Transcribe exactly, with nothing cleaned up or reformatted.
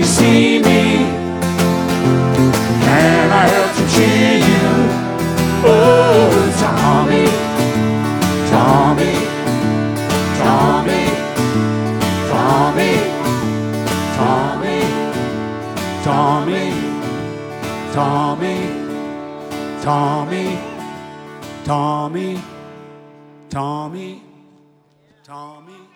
see me? Can I help to cheer you? Oh, Tommy, Tommy, Tommy, Tommy, Tommy, Tommy, Tommy, Tommy, Tommy, Tommy, Tommy.